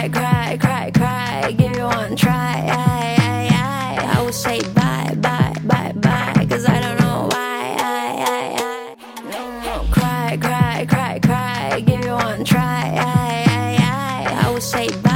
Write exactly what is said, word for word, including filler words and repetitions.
cry, cry, cry, cry, give you one try. I, I, I, I would say bye, bye, bye, bye, cause I don't know why. I, I, I, no, no, cry, cry, cry, cry, give you one try. I, I, I, I would say bye.